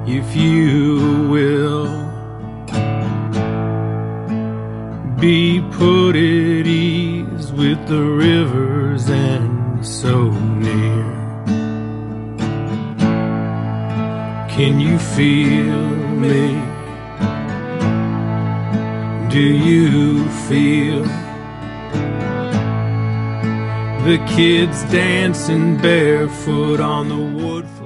if you will be put at ease with the rivers and so near. Can you feel me? Do you feel the kids dancing barefoot on the wood?